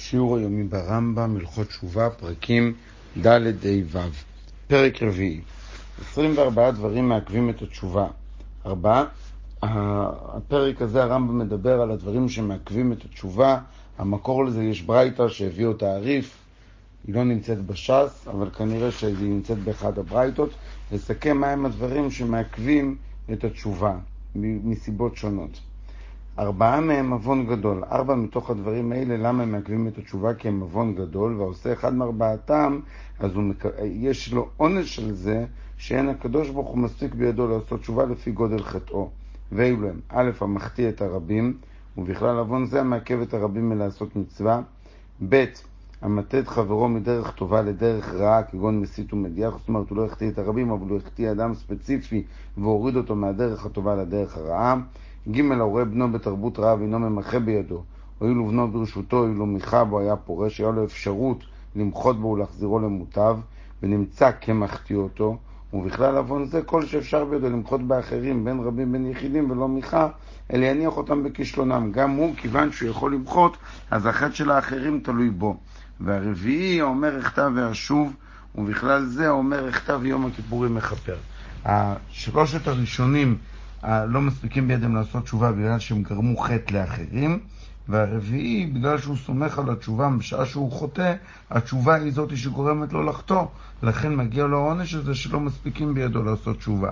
שיעור היומי ברמב"ם, הלכות תשובה, פרקים ד' ה' ו'. פרק רביעי. 24 דברים מעכבים את התשובה. הפרק הזה הרמב"ם מדבר על הדברים שמעכבים את התשובה. המקור לזה יש ברייתא שהביאו תעריף, היא לא נמצאת בש"ס, אבל כנראה שהיא נמצאת באחד הברייתות. לסכם מהם הדברים שמעכבים את התשובה מסיבות שונות. 4 מהם עוון גדול. 4 מתוך הדברים האלה, למה הם מעכבים את התשובה? כי הם עוון גדול, ועושה אחד מארבעתם, אז יש לו עונש של זה, שאין הקדוש ברוך הוא מספיק בידו לעשות תשובה לפי גודל חטאו. ואילו הם, א', המחטיא את הרבים, ובכלל עוון זה המעכב את הרבים מלעשות מצווה. ב', המטה את חברו מדרך טובה לדרך רעה, כגון מסית ומדיח, זאת אומרת, הוא לא החטיא את הרבים, אבל הוא החטיא אדם ספציפי, והוריד אותו מהדרך הטובה לדרך הרעה. ג', הורה בנו בתרבות רעה ואינו ממחה בידו, הואילו בנו ברשותו, הואילו מיכה בו היה פורש, היה לו אפשרות למחות בו ולהחזירו למוטב, ונמצא כמחטיא אותו, ובכלל עוון זה כל שאפשר בידו למחות באחרים, בין רבים בין יחידים ולא מיכה, אלא יניח אותם בכישלונם. גם הוא, כיוון שהוא יכול למחות, אז החטא של האחרים תלוי בו. והרביעי אומר הכתב ואשוב, ובכלל זה אומר הכתב יום הכיפורים מכפר. השלושת הראשונים לא מספיקים בידם לעשות תשובה בגלל שהם גרמו חטא לאחרים, והרביעי בגלל שהוא סומך על התשובה בשעה שהוא חוטא, התשובה היא זאת שגורמת לו לחטוא, לכן מגיע לו העונש הזה שלא מספיקים בידו לעשות תשובה.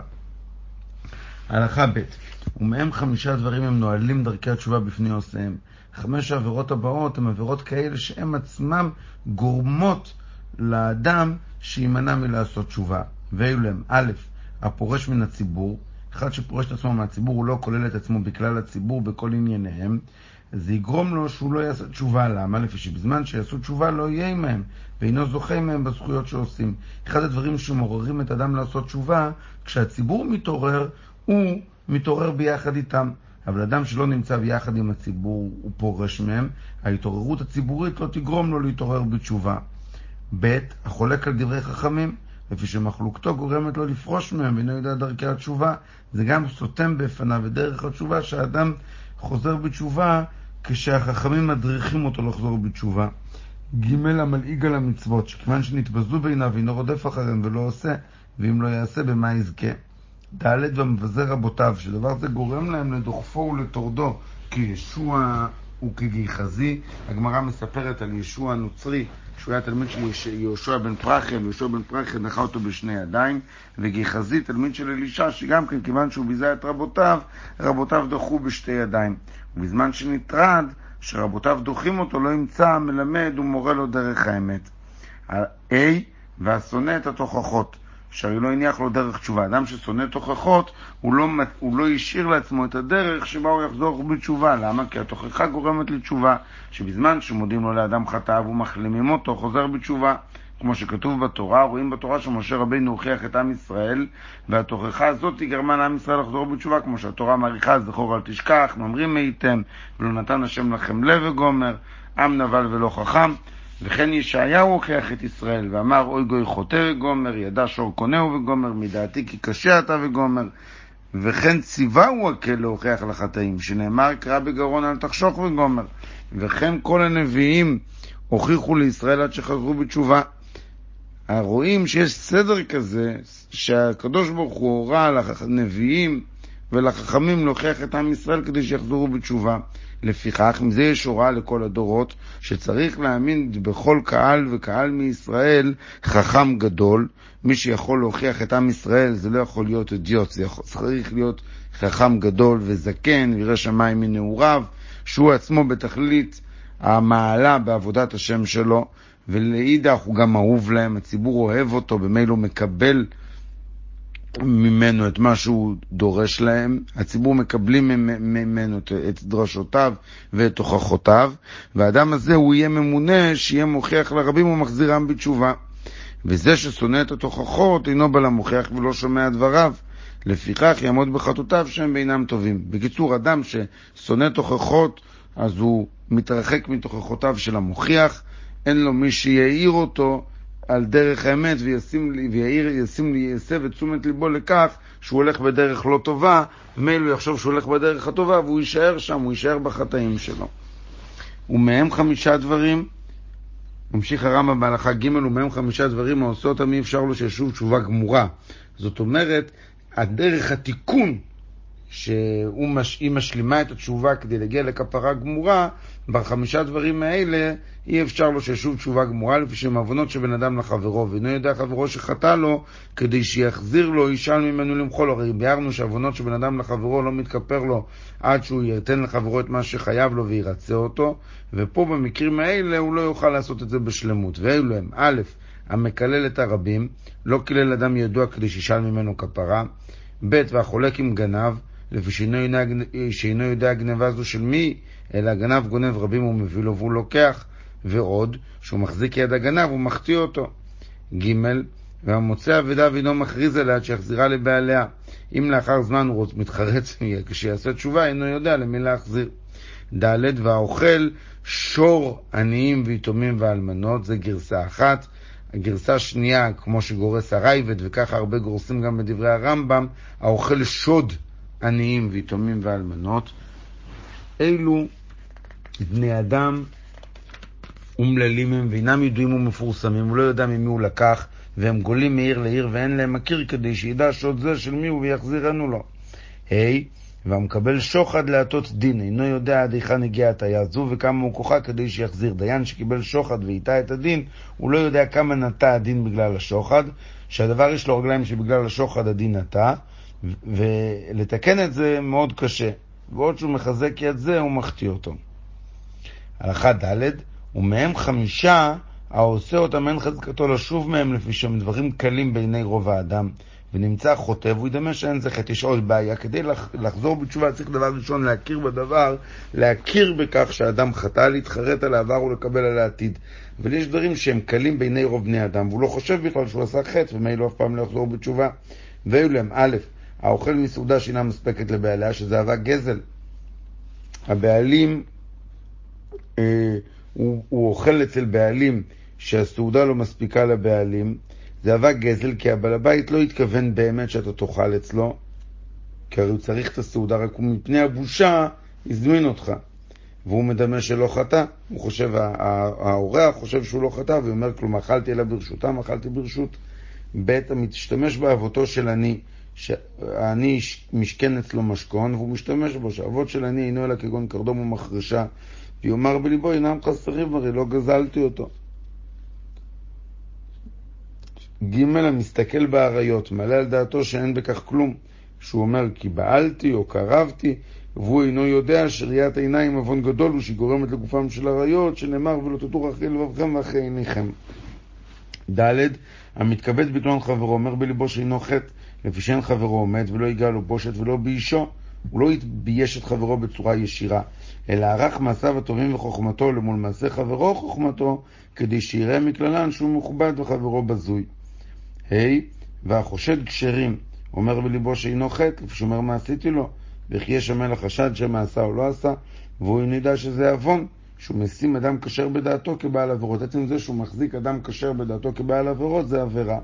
הלכה ב', ומהם 5 דברים הם נועלים דרכי התשובה בפני עושיהם. 5 העבירות הבאות הן עבירות כאלה שהן עצמם גורמות לאדם שימנע מלעשות תשובה. ואילו הם, א', הפורש מן הציבור. אחד שפורש את עצמו מהציבור, הוא לא כולל את עצמו בכלל הציבור בכל ענייניהם, זה יגרום לו שהוא לא יעשה תשובה. למה? לפי שבזמן שיעשו תשובה לא יהיה עמהם, ואינו זוכה עמהם בזכויות שעושים. אחד הדברים שמעוררים את אדם לעשות תשובה, כשהציבור מתעורר, הוא מתעורר ביחד איתם. אבל אדם שלא נמצא ביחד עם הציבור, הוא פורש מהם, ההתעוררות הציבורית לא תגרום לו להתעורר בתשובה. ב', החולק על דברי חכמים, לפי שמחלוקתו גורמת לו לפרוש מהם ואינו יודע דרכי התשובה. זה גם סותם בפניו ודרך התשובה שהאדם חוזר בתשובה כשהחכמים מדריכים אותו לחזור בתשובה. ג', המלעיג על המצוות, שכיוון שנתבזו בעיניו ואינו רודף אחריהם ולא עושה, ואם לא יעשה במה יזכה. ד', ומבזה רבותיו, שדבר זה גורם להם לדוחפו ולתורדו, כי ישוע הוא כגיחזי. הגמרא מספרת על ישוע הנוצרי, שהוא היה תלמיד של יהושע בן פרחיה, ויהושע בן פרחיה דחה אותו בשני ידיים, וגיחזי תלמיד של אלישע, שגם כן כיוון שהוא ביזה את רבותיו, רבותיו דחו בשתי ידיים. ובזמן שנטרד, שרבותיו דוחים אותו, לא ימצא מלמד ומורה לו דרך האמת. והשונא את התוכחות, שהרי לא הניח לו דרך תשובה. אדם ששונא תוכחות, הוא לא ישאיר לעצמו את הדרך שבה הוא יחזור בתשובה. למה? כי התוכחה גורמת לתשובה, שבזמן שמודים לו לאדם חטאיו ומחלימים אותו, חוזר בתשובה. כמו שכתוב בתורה, רואים בתורה שמשה רבינו הוכיח את עם ישראל, והתוכחה הזאת היא גרמה לעם ישראל לחזור בתשובה, כמו שהתורה מעריכה, זכור אל תשכח, ממרים הייתם, ולא נתן השם לכם לב וגומר, עם נבל ולא חכם. וכן ישעיהו הוכיח את ישראל ואמר, אוי גוי חוטא וגומר, ידע שור קונהו וגומר, מדעתי כי קשה אתה וגומר. וכן ציווהו הקל להוכיח לחטאים, שנאמר קרא בגרון אל תחשוך וגומר. וכן כל הנביאים הוכיחו לישראל עד שחזרו בתשובה. רואים שיש סדר כזה, שהקדוש ברוך הוא הורה לנביאים ולחכמים להוכיח את עם ישראל כדי שיחזרו בתשובה. לפיכך, מזה יש הוראה לכל הדורות, שצריך להאמין בכל קהל וקהל מישראל חכם גדול. מי שיכול להוכיח את עם ישראל, זה לא יכול להיות אידיוט, זה צריך להיות חכם גדול וזקן, וירא שמיים מנעוריו, שהוא עצמו בתכלית המעלה בעבודת השם שלו, ולאידך הוא גם אהוב להם, הציבור אוהב אותו, במילא הוא מקבל ממנו את מה שהוא דורש להם, הציבור מקבלים ממנו את דרשותיו ואת תוכחותיו, והאדם הזה הוא יהיה ממונה שיהיה מוכיח לרבים ומחזירם בתשובה. וזה ששונא את התוכחות אינו בא למוכיח ולא שומע דבריו, לפיכך יעמוד בחטאותיו שהם בינם טובים. בקיצור, אדם ששונא תוכחות, אז הוא מתרחק מתוכחותיו של המוכיח, אין לו מי שיעיר אותו על דרך האמת ויסב את תשומת ליבו לכך שהוא הולך בדרך לא טובה, ומילא הוא יחשוב שהוא הולך בדרך הטובה והוא יישאר שם, הוא יישאר בחטאים שלו. ומהם 5 דברים ממשיך הרמב"ם בהלכה ג' ומהם 5 דברים העושה אותם אי אפשר לו שישוב תשובה גמורה. זאת אומרת, הדרך התיקון שהיא משלימה את התשובה כדי להגיע לכפרה גמורה, ב5 דברים האלה אי אפשר לו שישוב תשובה גמורה, לפי שהם עוונות שבן אדם לחברו, ואינו יודע חברו שחטא לו כדי שיחזיר לו, ישאל ממנו למחול. הרי ביארנו שעוונות שבן אדם לחברו לא מתכפר לו עד שהוא ייתן לחברו את מה שחייב לו וירצה אותו, ופה במקרים האלה הוא לא יוכל לעשות את זה בשלמות. ואלו הם: א', המקלל את הרבים, לא קילל אדם ידוע כדי שישאל ממנו כפרה. ב', והחולק עם גנב, לפי שאינו יודע גנבה זו של מי, אלא הגנב גונב רבים הוא מביא לו והוא לוקח. ועוד, שהוא מחזיק יד הגנב הוא מחטיא אותו. ג', והמוצא אבדה ואינו מכריז עליה עד שיחזירה לבעליה. אם לאחר זמן הוא מתחרץ כשיעשה תשובה, אינו יודע למי להחזיר. ד', והאוכל שור עניים ויתומים ואלמנות, זה גרסה אחת. הגרסה שנייה, כמו שגורס הרייבד, וככה הרבה גורסים גם בדברי הרמב"ם, האוכל שוד עניים ויתומים ואלמנות. אלו בני אדם אומללים הם ואינם ידועים ומפורסמים, הוא לא יודע ממי הוא לקח, והם גולים מעיר לעיר ואין להם מכיר כדי שידע שוד זה של מי הוא ויחזירנו לו. והמקבל שוחד להטות דין, אינו יודע עד היכן הגיע הטיה זו וכמה הוא כוחה כדי שיחזיר. דיין שקיבל שוחד ואיתה את הדין, הוא לא יודע כמה נטע הדין בגלל השוחד, שהדבר יש לו רגליים שבגלל השוחד הדין נטע, ולתקן את זה מאוד קשה, ועוד שהוא מחזק יד זה הוא מחטיא אותו. הלכה ד', ומהם 5 העושה אותם אין חזקתו לשוב מהם, לפי שהם דברים קלים בעיני רוב האדם, ונמצא חוטא והוא ידמה שאין זה חטא. יש עוד בעיה, כדי לחזור בתשובה צריך דבר ראשון להכיר בדבר, להכיר בכך שהאדם חטא, להתחרט על העבר ולקבל על העתיד. אבל יש דברים שהם קלים בעיני רוב בני אדם, והוא לא חושב בכלל שהוא עשה חטא, ומילא אף פעם לא יחזור בתשובה. ואילו הם: א', האוכל מסעודה שאינה מספקת לבעליה, שזה אהבה גזל. הבעלים, הוא אוכל אצל בעלים שהסעודה לא מספיקה לבעלים, זה אהבה גזל, כי הבעל הבית לא התכוון באמת שאתה תאכל אצלו, כי הרי הוא צריך את הסעודה, רק הוא מפני הבושה הזמין אותך, והוא מדמה שלא חטא. הוא חושב, האורח חושב שהוא לא חטא, ואומר כלום, אכלתי אלא ברשותם, אכלתי ברשות. ב', המשתמש באבותו של אני, שאני משכן אצלו משכון, והוא משתמש בו, שהאבות של אני אינו אלא כגון קרדום ומחרשה, ויאמר בליבו אינם חסרים, הרי לא גזלתי אותו. ג', המסתכל בעריות, מעלה על דעתו שאין בכך כלום, שהוא אומר כי בעלתי או קרבתי, והוא אינו יודע שראיית עיניים עוון גדול הוא שגורמת לגופם של עריות, שנאמר ולא תטור אחרי לבבכם ואחרי עיניכם. ד', המתכבד בקלון חברו, אומר בליבו שאינו חטא, לפי שאין חברו עומד ולא יגע לו בושת ולא באישו, הוא לא יתבייש את חברו בצורה ישירה, אלא ערך מעשיו הטובים וחוכמתו למול מעשה חברו חוכמתו, כדי שיראה מכללן שהוא מכובד וחברו בזוי. והחושד כשרים, אומר בליבו שאינו חטא, לפי שאומר מה עשיתי לו, וכי יש המלך חשד שמה עשה או לא עשה, והוא נדע שזה עוון, שהוא משים אדם כשר בדעתו כבעל עבירות. עצם זה שהוא מחזיק אדם כשר בדעתו כבעל עבירות זה עבירה.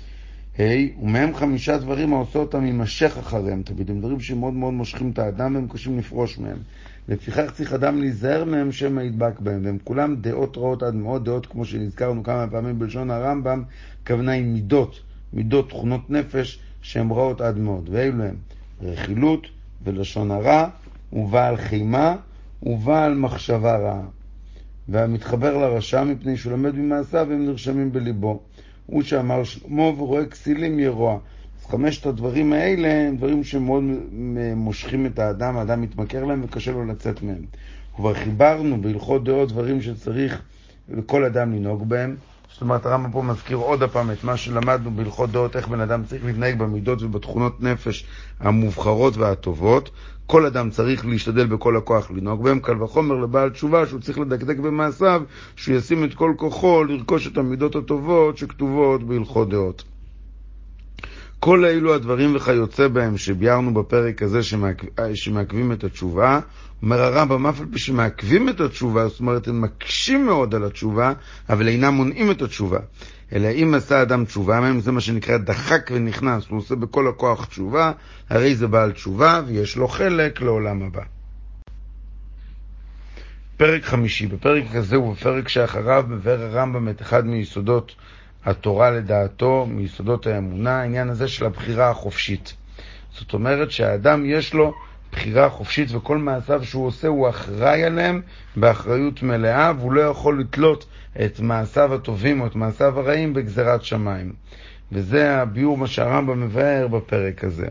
ומהם 5 דברים העושה אותם יימשך אחריהם. תמיד הם דברים שמאוד מאוד מושכים את האדם והם קשים לפרוש מהם. לפיכך צריך אדם להיזהר מהם שמא ידבק בהם, והם כולם דעות רעות עד מאוד. דעות כמו שנזכרנו כמה פעמים בלשון הרמב"ם, כוונה עם מידות תכונות נפש שהן רעות עד מאוד. ואילו הם רכילות ולשון הרע ובעל חימה ובעל מחשבה רעה. והמתחבר לרשע מפני שהוא למד ממעשיו והם נרשמים בליבו. הוא שאמר שלמה ורואה כסילים ירוע. אז 5 הדברים האלה הם דברים שמאוד מושכים את האדם, האדם מתמכר להם וקשה לו לצאת מהם. כבר חיברנו בהלכות דעות דברים שצריך לכל אדם לנהוג בהם. זאת אומרת, הרמב"ם פה מזכיר עוד הפעם את מה שלמדנו בהלכות דעות, איך בן אדם צריך להתנהג במידות ובתכונות נפש המובחרות והטובות. כל אדם צריך להשתדל בכל הכוח לנהוג בהם, קל וחומר לבעל תשובה שהוא צריך לדקדק במעשיו, שהוא ישים את כל כוחו לרכוש את המידות הטובות שכתובות בהלכות דעות. כל אלו הדברים וכיוצא בהם שביארנו בפרק הזה שמעכבים את התשובה. אומר הרמב"ם, אף על פי שמעכבים את התשובה, זאת אומרת הם מקשים מאוד על התשובה, אבל אינם מונעים את התשובה. אלא אם עשה אדם תשובה, זה מה שנקרא דחק ונכנס, הוא עושה בכל הכוח תשובה, הרי זה בעל תשובה ויש לו חלק לעולם הבא. פרק 5, בפרק הזה ובפרק שאחריו מבאר הרמב"ם את אחד מיסודות התורה לדעתו, מיסודות האמונה, העניין הזה של הבחירה החופשית. זאת אומרת שהאדם יש לו בחירה חופשית, וכל מעשיו שהוא עושה הוא אחראי עליהם באחריות מלאה, והוא לא יכול לתלות את מעשיו הטובים או את מעשיו הרעים בגזרת שמיים. וזה הביאור מה שהרמב"ם מבאר בפרק הזה.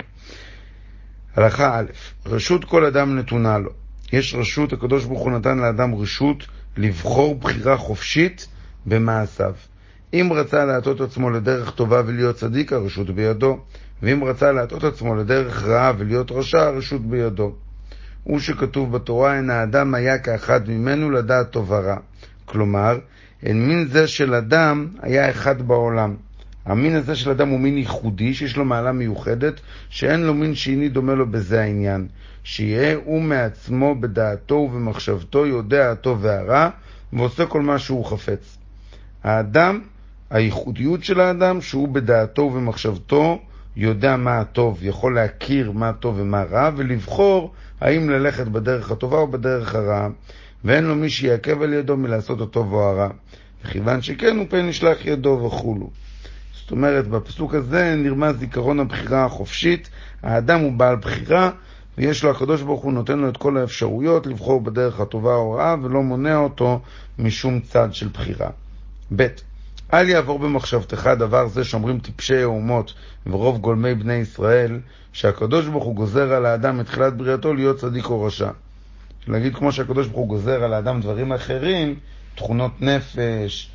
הלכה א', רשות כל אדם נתונה לו. יש רשות, הקדוש ברוך הוא נתן לאדם רשות לבחור בחירה חופשית במעשיו. אם רצה להטות עצמו לדרך טובה ולהיות צדיק, הרשות בידו. ואם רצה להטות עצמו לדרך רעה ולהיות רשע, הרשות בידו. הוא שכתוב בתורה, אין האדם היה כאחד ממנו לדעת טוב ורע. כלומר, אין מין זה של אדם היה אחד בעולם. המין הזה של אדם הוא מין ייחודי, שיש לו מעלה מיוחדת, שאין לו מין שני דומה לו בזה העניין. שיהיה הוא מעצמו בדעתו ובמחשבתו יודע הטוב והרע, ועושה כל מה שהוא חפץ. האדם, הייחודיות של האדם, שהוא בדעתו ובמחשבתו יודע מה הטוב, יכול להכיר מה טוב ומה רע, ולבחור האם ללכת בדרך הטובה או בדרך הרעה. ואין לו מי שיעכב על ידו מלעשות הטוב או הרע. וכיוון שכן הוא פן נשלח ידו וכולו. זאת אומרת, בפסוק הזה נרמז זיכרון הבחירה החופשית. האדם הוא בעל בחירה, ויש לו הקדוש ברוך הוא נותן לו את כל האפשרויות לבחור בדרך הטובה או רעה, ולא מונע אותו משום צד של בחירה. ב' אל יעבור במחשבתך דבר זה שאומרים טיפשי האומות ורוב גולמי בני ישראל, שהקדוש ברוך הוא גוזר על האדם מתחילת בריאתו להיות צדיק או רשע. להגיד כמו שהקדוש ברוך הוא גוזר על האדם דברים אחרים, תכונות נפש,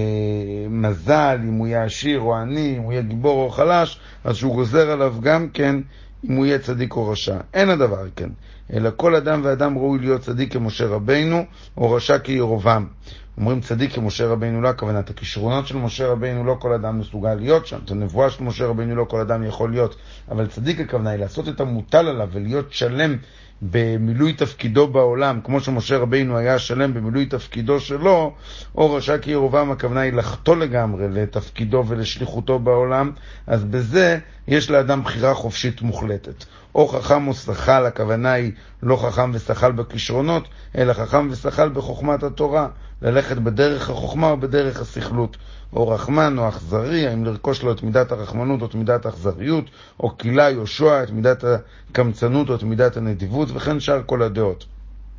מזל, אם הוא יהיה עשיר או עני, אם הוא יהיה גיבור או חלש, אז שהוא גוזר עליו גם כן אם הוא יהיה צדיק או רשע. אין הדבר כן, אלא כל אדם ואדם ראוי להיות צדיק כמשה רבינו או רשע כירובעם. אומרים צדיק כמשה רבינו, לא הכוונה, את הכישרונות של משה רבינו לא כל אדם מסוגל להיות שם, את הנבואה של משה רבינו לא כל אדם יכול להיות, אבל צדיק הכוונה היא לעשות את המוטל עליו ולהיות שלם במילוי תפקידו בעולם, כמו שמשה רבינו היה שלם במילוי תפקידו שלו, או רשע כירובעם, הכוונה היא לחטוא לגמרי לתפקידו ולשליחותו בעולם. אז בזה יש לאדם בחירה חופשית מוחלטת. או חכם או שחל, הכוונה היא לא חכם ושחל בכישרונות, אלא חכם ושחל בחוכמת התורה, ללכת בדרך החוכמה או בדרך השכלות. או רחמן או אכזרי, האם לרכוש לו את מידת הרחמנות או את מידת האכזריות, או קילה יושע, את מידת הקמצנות או את מידת הנדיבות, וכן שאר כל הדעות.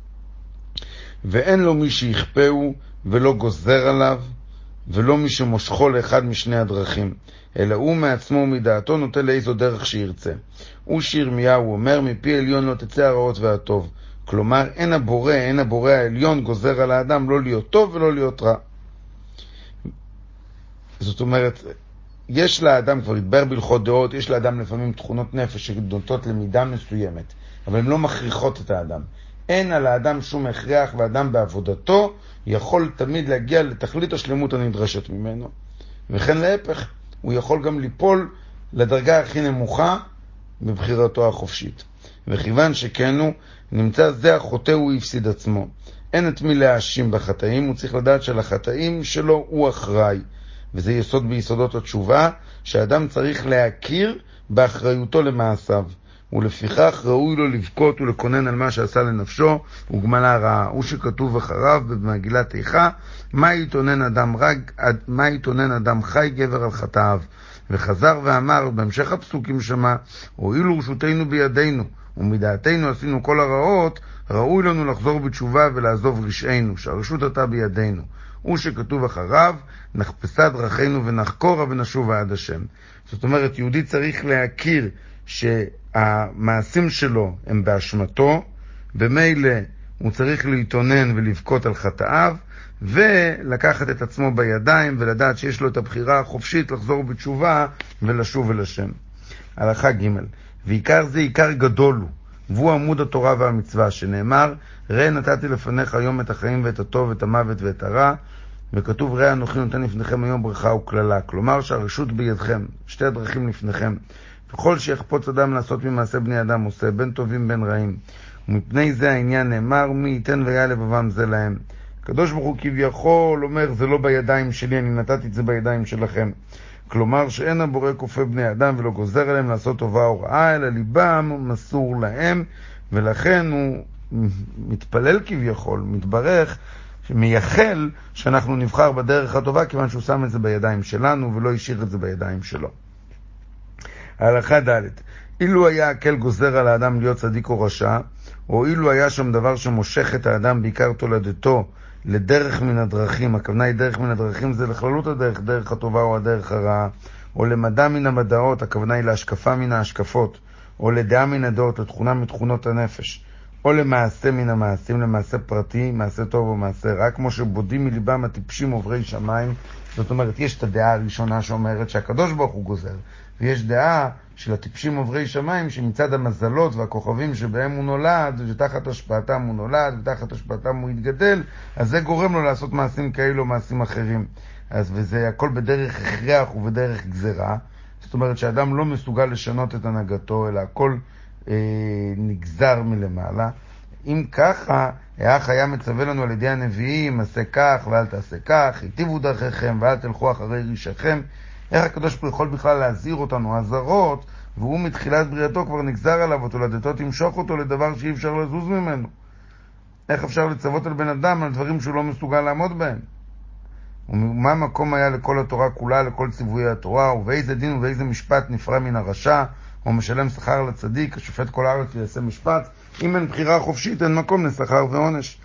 ואין לו מי שיכפהו ולא גוזר עליו, ולא מי שמושכו לאחד משני הדרכים, אלא הוא מעצמו ומדעתו נוטה לאיזו דרך שירצה. הוא שירמיהו אומר, מפי עליון לא תצא הרעות והטוב. כלומר, אין הבורא העליון גוזר על האדם לא להיות טוב ולא להיות רע. זאת אומרת, יש לאדם, כבר התבר בהלכות דעות, יש לאדם לפעמים תכונות נפש שנוטות למידה מסוימת, אבל הן לא מכריחות את האדם. אין על האדם שום הכרח, ואדם בעבודתו יכול תמיד להגיע לתכלית השלמות הנדרשת ממנו. וכן להפך, הוא יכול גם ליפול לדרגה הכי נמוכה בבחירתו החופשית. וכיוון שכן הוא נמצא זה החוטא, הוא יפסיד עצמו. אין את מי להאשים בחטאים, הוא צריך לדעת שלחטאים שלו הוא אחראי. וזה יסוד ביסודות התשובה, שהאדם צריך להכיר באחריותו למעשיו. ולפיכך ראוי לו לבכות ולקונן על מה שעשה לנפשו וגמלה רעה. הוא שכתוב אחריו במגילת איכה, מה יתונן אדם חי גבר על חטאיו. וחזר ואמר בהמשך הפסוקים שמה, הואילו רשותנו בידינו ומדעתנו עשינו כל הרעות, ראוי לנו לחזור בתשובה ולעזוב רשענו, שהרשות עתה בידינו. הוא שכתוב אחריו, נחפשה דרכינו ונחקורה ונשובה עד השם. זאת אומרת, יהודי צריך להכיר שהמעשים שלו הם באשמתו, במילא הוא צריך להתאונן ולבכות על חטאיו, ולקחת את עצמו בידיים ולדעת שיש לו את הבחירה החופשית לחזור בתשובה ולשוב אל השם. הלכה ג' ועיקר זה עיקר גדול הוא, והוא עמוד התורה והמצווה, שנאמר, ראה נתתי לפניך היום את החיים ואת הטוב ואת המוות ואת הרע, וכתוב ראה אנוכי נותן לפניכם היום ברכה וכללה. כלומר שהרשות בידכם, שתי הדרכים לפניכם. וכל שיחפוץ אדם לעשות ממעשה בני אדם עושה, בין טובים בין רעים. ומפני זה העניין נאמר, מי ייתן והיה לבבם זה להם. הקדוש ברוך הוא כביכול אומר, זה לא בידיים שלי, אני נתתי את זה בידיים שלכם. כלומר שאין הבורא כופה בני אדם ולא גוזר עליהם לעשות טובה או רעה, אלא ליבם מסור להם, ולכן הוא מתפלל כביכול, מתברך, שמייחל שאנחנו נבחר בדרך הטובה, כיוון שהוא שם את זה בידיים שלנו ולא השאיר את זה בידיים שלו. ההלכה ד' אילו היה הקל גוזר על האדם להיות צדיק או רשע, או אילו היה שם דבר שמושך את האדם בעיקר תולדתו לדרך מן הדרכים, הכוונה היא דרך מן הדרכים זה לכללות הדרך, דרך הטובה או הדרך הרעה, או למדע מן המדעות, הכוונה היא להשקפה מן ההשקפות, או לדעה מן הדעות, לתכונה מתכונות הנפש, או למעשה מן המעשים, למעשה פרטי, מעשה טוב או מעשה רע, כמו שבודים מליבם הטיפשים עוברי שמיים. זאת אומרת, יש את הדעה הראשונה שאומרת שהקדוש ברוך הוא גוזר, ויש דעה של הטיפשים עוברי שמיים שמצד המזלות והכוכבים שבהם הוא נולד, ותחת השפעתם הוא נולד, ותחת השפעתם הוא יתגדל, אז זה גורם לו לעשות מעשים כאלו או מעשים אחרים. וזה הכל בדרך הכרח ובדרך גזרה. זאת אומרת שאדם לא מסוגל לשנות את הנהגתו, אלא הכל נגזר מלמעלה. אם ככה, האח היה מצווה לנו על ידי הנביאים, עשה כך ואל תעשה כך, היטיבו דרכיכם ואל תלכו אחרי רישכם. איך הקדוש ברוך הוא יכול בכלל להזהיר אותנו הזרות, והוא מתחילת בריאתו כבר נגזר עליו, ותולדתו תמשוך אותו לדבר שאי אפשר לזוז ממנו. איך אפשר לצוות על בן אדם על דברים שהוא לא מסוגל לעמוד בהם? ומה מקום היה לכל התורה כולה, לכל ציווי התורה, ובאיזה דין ובאיזה משפט נפרע מן הרשע, או משלם שכר לצדיק, השופט כל הארץ ויעשה משפט. אם אין בחירה חופשית, אין מקום לשכר ועונש.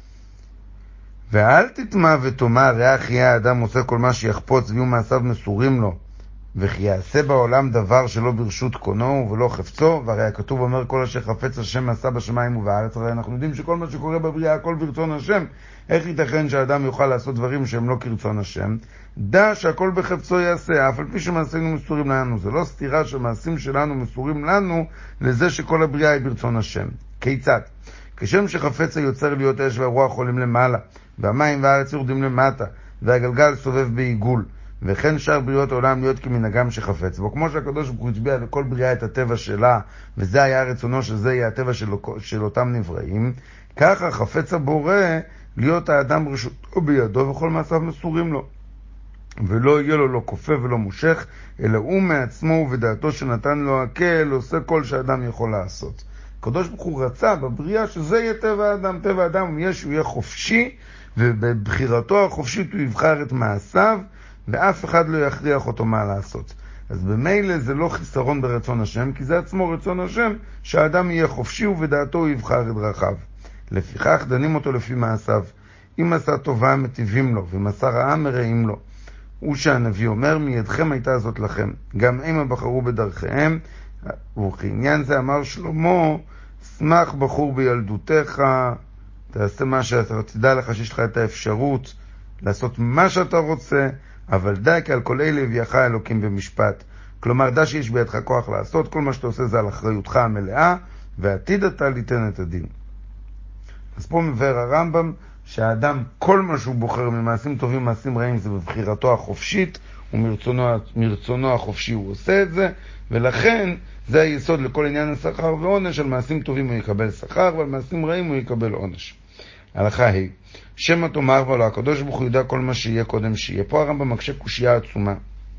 ואל תטמע ותאמר, ריח יהיה האדם עושה כל מה שיחפוץ, ויהיו מעשיו מסורים לו, וכי יעשה בעולם דבר שלא ברשות קונו ולא חפצו. והרי הכתוב אומר, כל אשר חפץ השם מעשה בשמיים ובארץ. הרי אנחנו יודעים שכל מה שקורה בבריאה הכל ברצון השם. איך ייתכן שהאדם יוכל לעשות דברים שהם לא כרצון השם? דע שהכל בחפצו יעשה, אף על פי שמעשינו מסורים לנו. זה לא סתירה שמעשים שלנו מסורים לנו לזה שכל הבריאה היא ברצון השם. כיצד? כשם שחפץ היוצר להיות אש והרוח עולים למעלה, והמים והארץ יורדים למטה, והגלגל סובב בעיגול, וכן שאר בריאות העולם להיות כמנהגם שחפץ בו. כמו שהקדוש ברוך הוא הצביע לכל בריאה את הטבע שלה, וזה היה רצונו שזה יהיה הטבע של אותם נבראים, ככה חפץ הבורא להיות האדם רשותו בידו וכל מעשיו מסורים לו, ולא יהיה לו לא כופה ולא מושך, אלא הוא מעצמו ובדעתו שנתן לו הקל עושה כל שאדם יכול לעשות. הקדוש ברוך הוא רצה בבריאה שזה יהיה טבע האדם. טבע האדם יהיה שהוא יהיה חופשי, ובבחירתו החופשית הוא יבחר את מעשיו, ואף אחד לא יכריח אותו מה לעשות. אז במילא זה לא חיסרון ברצון השם, כי זה עצמו רצון השם שהאדם יהיה חופשי ובדעתו הוא יבחר את דרכיו. לפיכך דנים אותו לפי מעשיו. אם עשה טובה מטיבים לו, ואם עשה רעה מרעים לו. הוא שהנביא אומר, מידכם הייתה זאת לכם, גם הם בחרו בדרכיהם. וכעניין זה אמר שלמה, שמח בחור בילדותך, תעשה מה שאתה, תדע לך שיש לך את האפשרות לעשות מה שאתה רוצה, אבל די כי על כל אלה הביאך אלוקים במשפט. כלומר, די שיש בידך כוח לעשות, כל מה שאתה עושה זה על אחריותך המלאה, ועתיד אתה ליתן את הדין. אז פה מבאר הרמב"ם שהאדם, כל מה שהוא בוחר ממעשים טובים, מעשים רעים, זה בבחירתו החופשית, ומרצונו החופשי הוא עושה את זה, ולכן זה היסוד לכל עניין השכר ועונש. על מעשים טובים הוא יקבל שכר, ועל מעשים רעים הוא יקבל עונש. הלכה היא, שמא תאמר ולא, הקדוש ברוך הוא יודע כל מה שיהיה קודם שיהיה. פה הרמב"ם מקשה קושיה עצומה.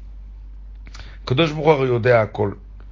הקדוש ברוך הוא הרי יודע הכל.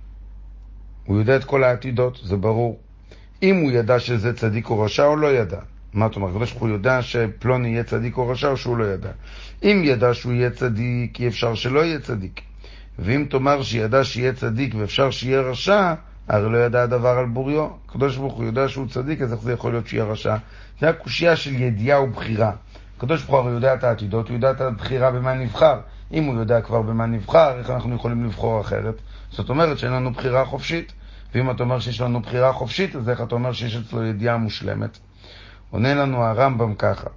הוא יודע את כל העתידות, זה ברור. אם הוא ידע שזה צדיק או רשע או לא ידע. מה אתה אומר? הקדוש ברוך הוא יודע שפלוני יהיה צדיק או רשע או שהוא לא ידע. אם ידע שהוא יהיה צדיק, אי אפשר שלא יהיה צדיק. ואם תאמר שידע שיהיה צדיק ואפשר שיהיה רשע, הרי לא ידע הדבר על בוריו. הקדוש ברוך הוא יודע שהוא צדיק, אז איך זה יכול להיות שיהיה רשע? זה הקושיה של ידיעה ובחירה. הקדוש ברוך הוא יודע את העתידות, הוא יודע את הבחירה במה נבחר. אם הוא יודע כבר במה נבחר, איך אנחנו יכולים לבחור אחרת? זאת אומרת שאין לנו בחירה חופשית. ואם אתה אומר שיש לנו בחירה חופשית, אז איך אתה אומר שיש אצלו ידיעה מושלמת? עונה לנו הרמב"ם ככה,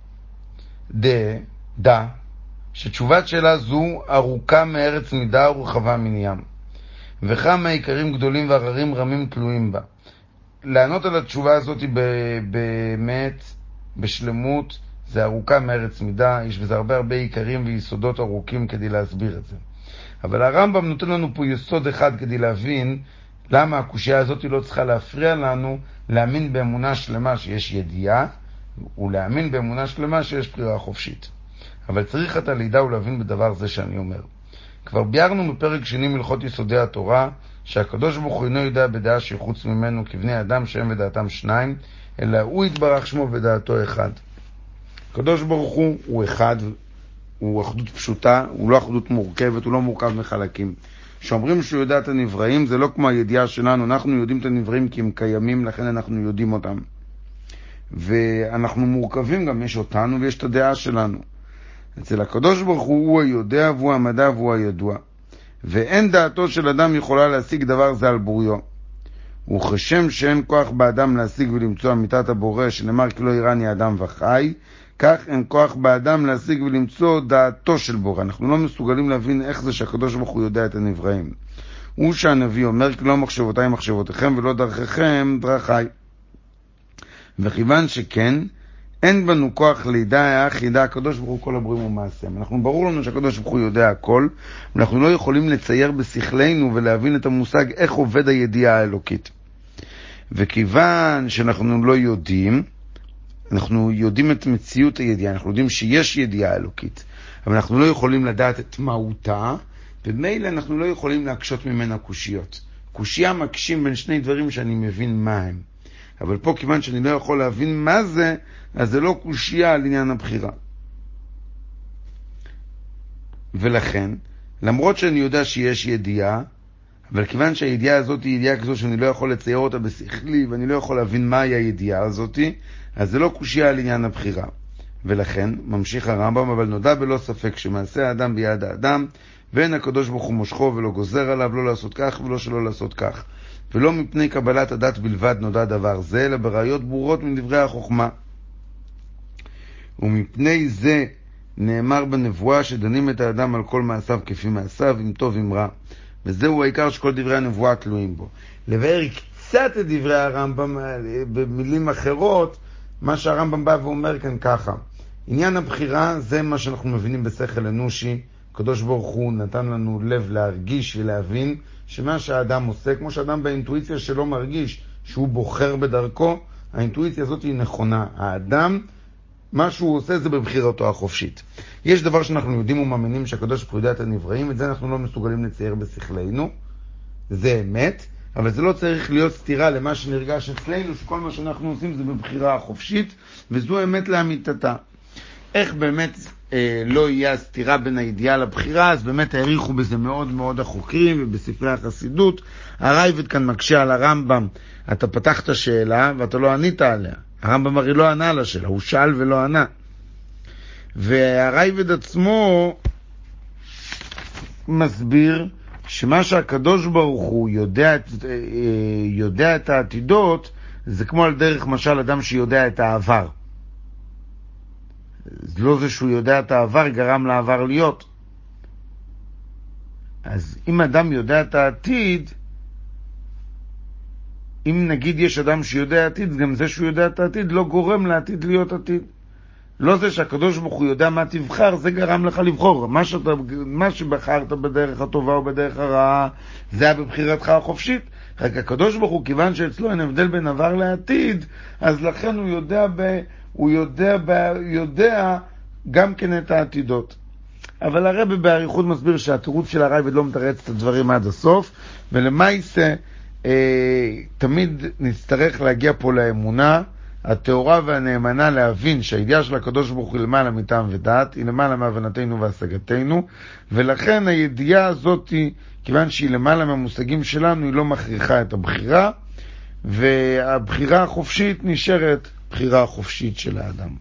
דע שתשובת שאלה זו ארוכה מארץ מידה ורחבה מן ים, וכמה עיקרים גדולים והררים רמים תלויים בה. לענות על התשובה הזאת באמת, בשלמות, זה ארוכה מארץ מידה, יש בזה הרבה עיקרים ויסודות ארוכים כדי להסביר את זה. אבל הרמב"ם נותן לנו פה יסוד אחד כדי להבין למה הקושיה הזאת לא צריכה להפריע לנו להאמין באמונה שלמה שיש ידיעה, ולהאמין באמונה שלמה שיש בחירה חופשית. אבל צריך את הלידה ולהבין בדבר זה שאני אומר. כבר ביארנו בפרק שני מלכות יסודי התורה, שהקדוש ברוך הוא אינו יודע בדעה שחוץ ממנו כבני אדם שהם ודעתם שניים, אלא הוא יתברך שמו ודעתו אחד. הקדוש ברוך הוא אחד, הוא אחדות פשוטה, הוא לא אחדות מורכבת, הוא לא מורכב מחלקים. שאומרים שהוא יודע את הנבראים, זה לא כמו הידיעה שלנו, אנחנו יודעים את הנבראים כי הם קיימים, לכן אנחנו יודעים אותם. ואנחנו מורכבים, גם יש אותנו ויש את הדעה שלנו. אצל הקדוש ברוך הוא היודע והוא המדע והוא הידוע. ואין דעתו של אדם יכולה להשיג דבר זה על בוריו. וכשם שאין כוח באדם להשיג ולמצוא אמיתת הבורא, שנאמר כי לא יראני אדם וחי, כך אין כוח באדם להשיג ולמצוא דעתו של בורא. אנחנו לא מסוגלים להבין איך זה שהקדוש ברוך הוא יודע את הנבראים. הוא שהנביא אומר כי לא מחשבותיי מחשבותיכם ולא דרכיכם דרכי. וכיוון שכן, אין בנו כוח לידע איך ידע הקדוש ברוך הוא כל הברואים ומעשיהם. אנחנו ברור לנו שהקדוש ברוך הוא יודע הכל, ואנחנו לא יכולים לצייר בשכלנו ולהבין את המושג איך עובד הידיעה האלוקית. וכיוון שאנחנו לא יודעים, אנחנו יודעים את מציאות הידיעה, אנחנו יודעים שיש ידיעה אלוקית, אבל אנחנו לא יכולים לדעת את מהותה, ומילא אנחנו לא יכולים להקשות ממנה קושיות. קושיה מקשים בין שני דברים שאני מבין מה הם. אבל פה כיוון שאני לא יכול להבין מה זה, אז זה לא קושיה על עניין הבחירה. ולכן, למרות שאני יודע שיש ידיעה, אבל כיוון שהידיעה הזאת היא ידיעה כזו שאני לא יכול לצייר אותה בשכלי, ואני לא יכול להבין מהי הידיעה הזאת, אז זה לא קושיה על עניין הבחירה. ולכן, ממשיך הרמב"ם, אבל נודע בלא ספק שמעשה האדם ביד האדם, ואין הקדוש ברוך הוא מושכו ולא גוזר עליו לא לעשות כך ולא שלא לעשות כך. ולא מפני קבלת הדת בלבד נודע דבר זה, אלא בראיות ברורות מדברי החוכמה. ומפני זה נאמר בנבואה שדנים את האדם על כל מעשיו כפי מעשיו, אם טוב אם רע. וזהו העיקר שכל דברי הנבואה תלויים בו. לבאר קצת את דברי הרמב"ם במילים אחרות, מה שהרמב"ם בא ואומר כאן ככה. עניין הבחירה זה מה שאנחנו מבינים בשכל אנושי. הקדוש ברוך הוא נתן לנו לב להרגיש ולהבין שמה שהאדם עושה, כמו שאדם באינטואיציה שלו מרגיש שהוא בוחר בדרכו, האינטואיציה הזאת היא נכונה. האדם, מה שהוא עושה זה בבחירתו החופשית. יש דבר שאנחנו יודעים ומאמינים שהקדוש ברוך הוא יודע את הנבראים, את זה אנחנו לא מסוגלים לצייר בשכלנו, זה אמת, אבל זה לא צריך להיות סתירה למה שנרגש אצלנו, שכל מה שאנחנו עושים זה בבחירה החופשית, וזו אמת לאמיתתה. איך באמת לא יהיה סתירה בין הידיעה לבחירה, אז באמת העריכו בזה מאוד מאוד החוקרים, ובספרי החסידות. הרייבד כאן מקשה על הרמב"ם, אתה פתחת שאלה ואתה לא ענית עליה. הרמב"ם הרי לא ענה על השאלה, הוא שאל ולא ענה. והרייבד עצמו מסביר שמה שהקדוש ברוך הוא יודע את העתידות, זה כמו על דרך משל אדם שיודע את העבר. לא זה שהוא יודע את העבר גרם לעבר להיות. אז אם אדם יודע את העתיד, אם נגיד יש אדם שיודע עתיד, גם זה שהוא יודע את העתיד לא גורם לעתיד להיות עתיד. לא זה שהקדוש ברוך הוא יודע מה תבחר, זה גרם לך לבחור. מה שבחרת בדרך הטובה או בדרך הרעה, זה היה בבחירתך החופשית. רק הקדוש ברוך הוא, כיוון שאצלו אין הבדל בין עבר לעתיד, אז לכן הוא יודע גם כן את העתידות. אבל הרב בעריכות מסביר שהתירוץ של הרייבד לא מתרץ את הדברים עד הסוף, ולמעשה תמיד נצטרך להגיע פה לאמונה התאורה והנאמנה, להבין שהידיעה של הקדוש ברוך הוא למעלה מטעם ודעת, היא למעלה מהבנתנו והשגתנו, ולכן הידיעה הזאת, כיוון שהיא למעלה מהמושגים שלנו, היא לא מכריחה את הבחירה, והבחירה החופשית נשארת בחירה חופשית של האדם.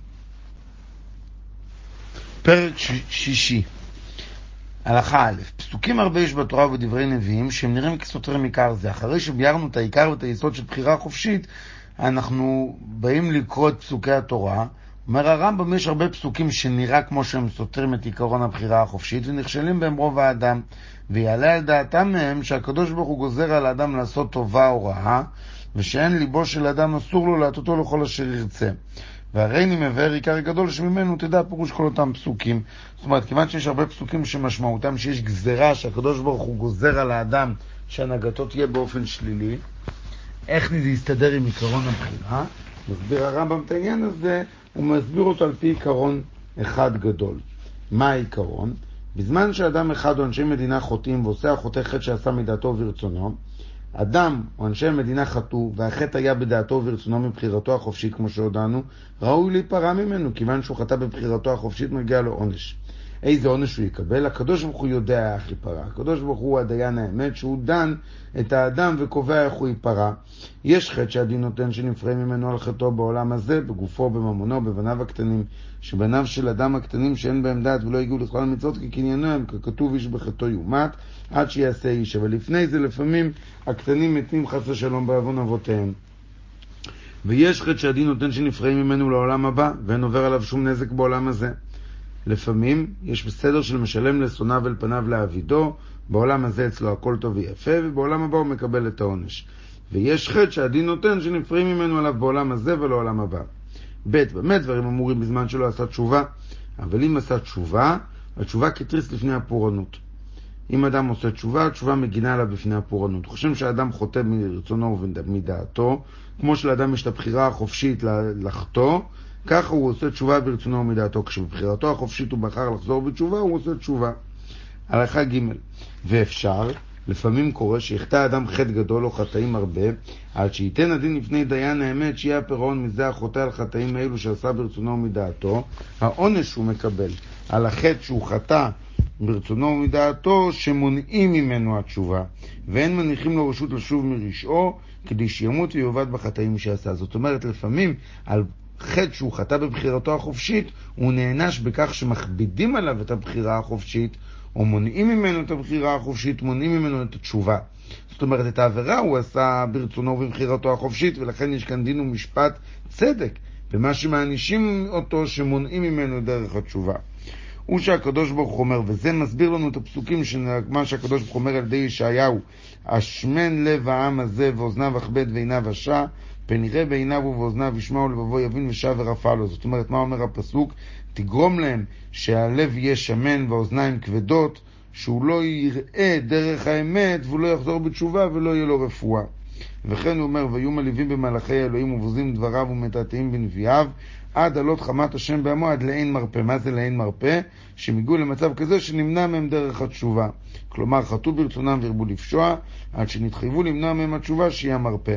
פרק שישי, הלכה א', פסוקים הרבה יש בתורה ובדברי נביאים שהם נראים כסותרים עיקר זה. אחרי שביארנו את העיקר ואת היסוד של בחירה חופשית, אנחנו באים לקרוא את פסוקי התורה. אומר הרמב"ם, יש הרבה פסוקים שנראה כמו שהם סותרים את עיקרון הבחירה החופשית ונכשלים בהם רוב האדם, ויעלה על דעתם מהם שהקדוש ברוך הוא גוזר על האדם לעשות טובה או רעה, ושאין ליבו של אדם אסור לו להטותו לכל אשר ירצה. והרי אני מבאר עיקר גדול שממנו תדע פירוש כל אותם פסוקים. זאת אומרת, כיוון שיש הרבה פסוקים שמשמעותם שיש גזרה שהקדוש ברוך הוא גוזר על האדם שהנהגתו תהיה באופן שלילי, איך זה יסתדר עם עיקרון הבחירה? מסביר הרמב"ם את העניין הזה, הוא מסביר אותו על פי עיקרון אחד גדול. מה העיקרון? בזמן שאדם אחד או אנשי מדינה חוטאים ועושה החוטא חטא שעשה מדעתו ורצונו, אדם או אנשי המדינה חטאו, והחטא היה בדעתו וברצונו מבחירתו החופשית, כמו שהודענו, ראוי להיפרע ממנו, כיוון שהוא חטא בבחירתו החופשית מגיע לו עונש. איזה עונש הוא יקבל? הקדוש ברוך הוא יודע איך ייפרע. הקדוש ברוך הוא הדיין האמת, שהוא דן את האדם וקובע איך הוא ייפרע. יש חטא שהדין נותן שנפרעים ממנו על חטאו בעולם הזה, בגופו, בממונו, בבניו הקטנים, שבניו של אדם הקטנים שאין בהם דעת ולא הגיעו לכל המצוות כקניינו הם, ככתוב איש בחטאו יומת, עד שיעשה איש. אבל לפני זה לפעמים הקטנים מתים חס ושלום בעוון אבותיהם. ויש חטא שהדין נותן שנפרעים ממנו לעולם הבא, ואין עובר עליו שום נזק בעולם הזה. לפעמים יש בסדר של משלם לשונאיו אל פניו לעבידו, בעולם הזה אצלו הכל טוב ויפה, ובעולם הבא הוא מקבל את העונש. ויש חטא שהדין נותן שנפרעים ממנו עליו בעולם הזה ולעולם הבא. באמת דברים אמורים בזמן שלא עשה תשובה, אבל אם עשה תשובה, התשובה כתריס לפני הפורענות. אם אדם עושה תשובה, התשובה מגינה עליו בפני הפורענות. חושבים שהאדם חוטא מרצונו ומדעתו, כמו שלאדם יש את הבחירה החופשית לחטוא, ככה הוא עושה תשובה ברצונו ומדעתו. כשבבחירתו החופשית הוא בחר לחזור בתשובה, הוא עושה תשובה. הלכה ג' ואפשר, לפעמים קורה שיחטא אדם חטא גדול או חטאים הרבה, עד שייתן הדין לפני דיין האמת שיהיה הפירעון מזה החוטא על חטאים האלו שעשה ברצונו ומדעתו, העונש הוא מקבל על החטא שהוא חטא ברצונו ומדעתו שמונעים ממנו התשובה, ואין מניחים לו רשות לשוב מרשעו כדי שימות ויובד בחטאים שעשה. זאת אומרת, לפעמים על חטא שהוא חטא בבחירתו החופשית, הוא נענש בכך שמכבידים עליו את הבחירה החופשית, או מונעים ממנו את הבחירה החופשית, מונעים ממנו את התשובה. זאת אומרת, את העבירה הוא עשה ברצונו ובבחירתו החופשית, ולכן יש כאן דין ומשפט צדק, במה שמענישים אותו שמונעים ממנו דרך התשובה. הוא שהקדוש ברוך הוא אומר, וזה מסביר לנו את הפסוקים מה שהקדוש ברוך הוא אומר על ידי ישעיהו, אשמן לב העם הזה ואוזניו אכבד ועיניו אשע, פן יראה בעיניו ובאוזניו ישמע ולבבו יבין ושב ורפא לו. זאת אומרת, מה אומר הפסוק? תגרום להם שהלב יהיה שמן והאוזניים כבדות, שהוא לא יראה דרך האמת והוא לא יחזור בתשובה ולא יהיה לו רפואה. וכן הוא אומר, ויהיו מלווים במלאכי אלוהים ובוזים דבריו ומתעתעים בנביאיו, עד עלות חמת השם בעמו עד לאין מרפא. מה זה לאין מרפא? שהם הגיעו למצב כזה שנמנע מהם דרך התשובה. כלומר, חטאו ברצונם והרבו לפשוע, עד שנתחייבו למנוע מהם התשובה שיהיה מרפא.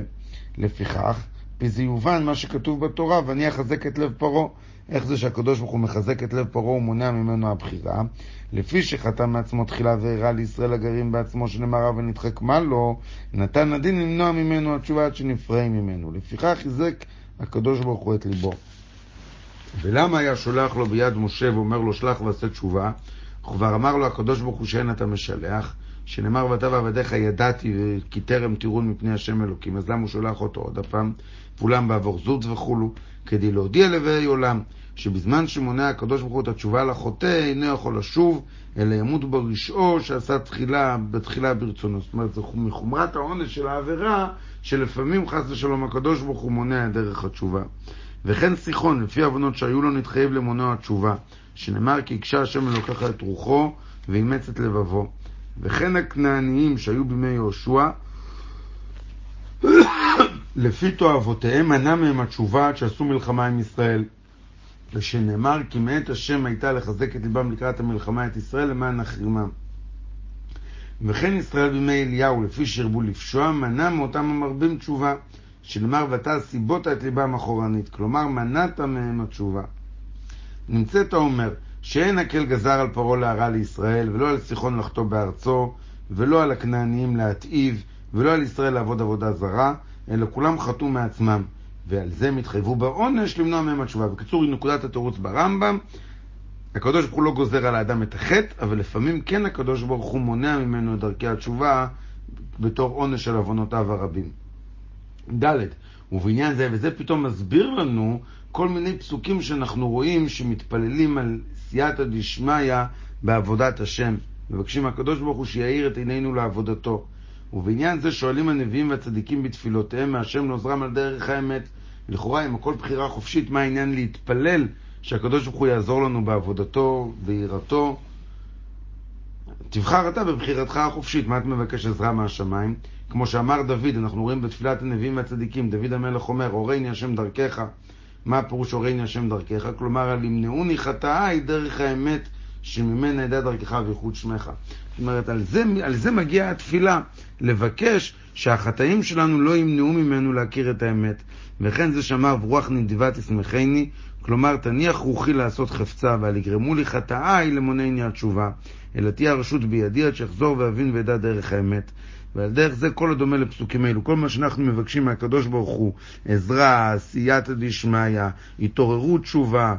לפיכך, בזה יובן מה שכתוב בתורה, ואני אחזק את לב פרעה. איך זה שהקדוש ברוך הוא מחזק את לב פרעה ומונע ממנו הבחירה? לפי שחטא מעצמו תחילה והראה לישראל הגרים בעצמו שנאמר ונדחק מה לו, נתן הדין למנוע ממנו התשובה עד שנפרעים ממנו. לפיכך חיזק הקדוש ברוך הוא את ליבו. ולמה היה שולח לו ביד משה ואומר לו שלח ועשה תשובה? כבר אמר לו הקדוש ברוך הוא שאין אתה משלח, שנאמר ואתה ועבדיך ידעתי כי טרם תירון מפני השם אלוקים. אז למה הוא שולח אותו עוד הפעם? ואולם בעבור זאת וכולו, כדי להודיע לבאי עולם שבזמן שמונע הקדוש ברוך הוא את התשובה לחוטא אינו יכול לשוב אלא ימות ברשעו שעשה בתחילה ברצונו. זאת אומרת, זה מחומרת העונש של העבירה שלפעמים חס ושלום הקדוש ברוך הוא מונע דרך התשובה. וכן סיחון, לפי הבנות שהיו לו נתחייב למונע התשובה, שנאמר כי הקשה השם אלוקיך את רוחו ואימץ את לבבו. וכן הכנעניים שהיו בימי יהושע, לפי תועבותיהם מנע מהם התשובה עד שעשו מלחמה עם ישראל, ושנאמר כי מאת השם הייתה לחזק את ליבם לקראת המלחמה את ישראל למען החרימם. וכן ישראל בימי אליהו, לפי שהרבו לפשוע, מנע מאותם המרבים תשובה, שנאמר ואתה סיבות את ליבם אחורנית, כלומר מנעת מהם התשובה. נמצאת אומר שאין הקל גזר על פרעה להרע לישראל, ולא על סיחון לחטוא בארצו, ולא על הכנעניים להתעיב, ולא על ישראל לעבוד עבודה זרה, אלא כולם חטאו מעצמם, ועל זה מתחייבו בעונש למנוע מהם התשובה. בקיצור, נקודת התירוץ ברמב"ם, הקדוש ברוך הוא לא גוזר על האדם את החטא, אבל לפעמים כן הקדוש ברוך הוא מונע ממנו את דרכי התשובה בתור עונש של עוונותיו הרבים. ד' ובעניין זה, וזה פתאום מסביר לנו כל מיני פסוקים שאנחנו רואים שמתפללים על סייעתא דשמיא בעבודת השם, מבקשים הקדוש ברוך הוא שיאיר את עינינו לעבודתו. ובעניין זה שואלים הנביאים והצדיקים בתפילותיהם מהשם לעוזרם על דרך האמת. לכאורה עם הכל בחירה חופשית, מה העניין להתפלל שהקדוש ברוך הוא יעזור לנו בעבודתו ויראתו? תבחר אתה בבחירתך החופשית, מה את מבקש עזרה מהשמיים? כמו שאמר דוד, אנחנו רואים בתפילת הנביאים והצדיקים, דוד המלך אומר, אורייני השם דרכך. מה הפירוש אורייני השם דרכך? כלומר, על ימנעוני חטאי דרך האמת שממנה ידע דרכך וייחוד שמך. זאת אומרת, על זה מגיעה התפילה, לבקש שהחטאים שלנו לא ימנעו ממנו להכיר את האמת. וכן זה שאמר ורוח נדיבה תשמחני, כלומר תניח רוחי לעשות חפצה, ועל יגרמו לי חטאיי למונעני התשובה, אלא תהיה הרשות בידי עד שיחזור ואבין וידע דרך האמת. ועל דרך זה כל הדומה לפסוקים אלו, כל מה שאנחנו מבקשים מהקדוש ברוך הוא, עזרה, סייעתא דשמיא, התעוררות תשובה,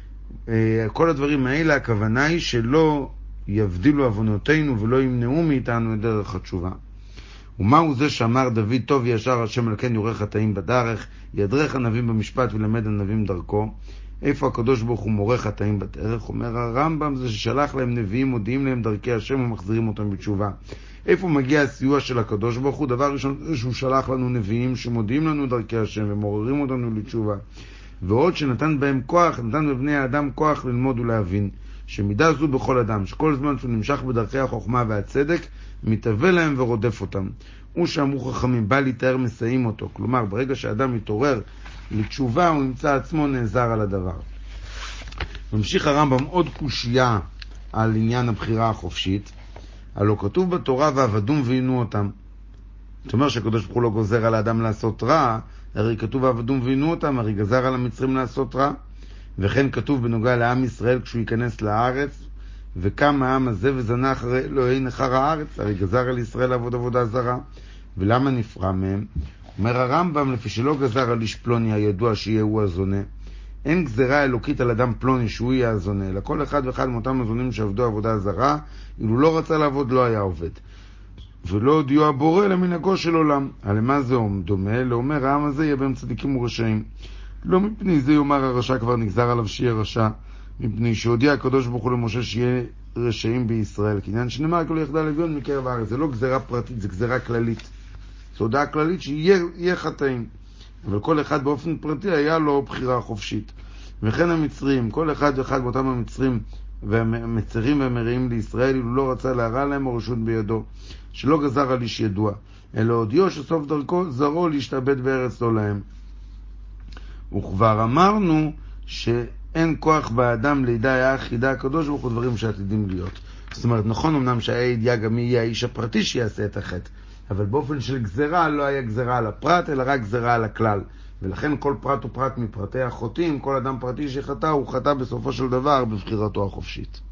כל הדברים האלה, הכוונה היא שלא יבדילו עוונותינו ולא ימנעו מאיתנו את דרך התשובה. ומהו זה שאמר דוד, טוב ישר השם על כן יורה חטאים בדרך, ידרך הנביאים במשפט ולמד הנביאים דרכו. איפה הקדוש ברוך הוא מורה חטאים בדרך? אומר הרמב"ם, זה ששלח להם נביאים, מודיעים להם דרכי השם ומחזירים אותם בתשובה. איפה מגיע הסיוע של הקדוש ברוך הוא? דבר ראשון, שהוא שלח לנו נביאים שמודיעים לנו דרכי השם ומעוררים אותנו לתשובה. ועוד שנתן בהם כוח, נתן בבני האדם כוח ללמוד ולהבין, שמידה זו בכל אדם, שכל זמן שהוא נמשך בדרכי החוכמה והצדק, מתהווה להם ורודף אותם. הוא שאמרו חכמים, בא להתאר מסיים אותו. כלומר, ברגע שאדם מתעורר לתשובה, הוא נמצא עצמו נעזר על הדבר. ממשיך הרמב"ם עוד קושייה על עניין הבחירה החופשית. הלא כתוב בתורה ועבדום ועינו אותם. זאת אומרת שהקדוש ברוך הוא לא גוזר על האדם לעשות רע, הרי כתוב ועבדום ועינו אותם, הרי גזר על המצרים לעשות רע. וכן כתוב בנוגע לעם ישראל כשהוא ייכנס לארץ, וקם העם הזה וזנח אלוהי נחר הארץ, הרי גזר על ישראל לעבוד עבודה זרה. ולמה נפרע מהם? אומר הרמב"ם, לפי שלא גזר על איש פלוני הידוע שיהיה הוא הזונה. אין גזרה אלוקית על אדם פלוני שהוא יהיה הזונה, אלא כל אחד ואחד מאותם הזונים שעבדו עבודה זרה, אילו לא רצה לעבוד לא היה עובד. ולא הודיעו הבורא למנהגו של עולם. על מה זה דומה? לאומר העם הזה יהיה בהם צדיקים ורשעים. לא מפני זה יאמר הרשע כבר נגזר עליו שיהיה רשע, מפני שהודיע הקדוש ברוך הוא למשה שיהיה רשעים בישראל. כי עניין שנאמר כל יחדל אביון מקרב הארץ. זה לא גזרה פרטית, זה גזרה כללית. זו הודעה כללית שיהיה חטאים. אבל כל אחד באופן פרטי היה לו בחירה חופשית. וכן המצרים, כל אחד ואחד באותם המצרים והמצרים והמרעים לישראל, אילו לא רצה להרע להם או רשות בידו, שלא גזר על איש ידוע, אלא הודיעו שסוף דרכו זרו להשתעבד בארץ לא להם. וכבר אמרנו שאין כוח באדם לידע היה חידה הקדוש ברוך הוא דברים שעתידים להיות. זאת אומרת, נכון אמנם שהיה ידיעה גם מי יהיה האיש הפרטי שיעשה את החטא, אבל באופן של גזרה לא היה גזרה על הפרט, אלא רק גזרה על הכלל. ולכן כל פרט הוא פרט מפרטי החוטאים, כל אדם פרטי שחטא הוא חטא בסופו של דבר בבחירתו החופשית.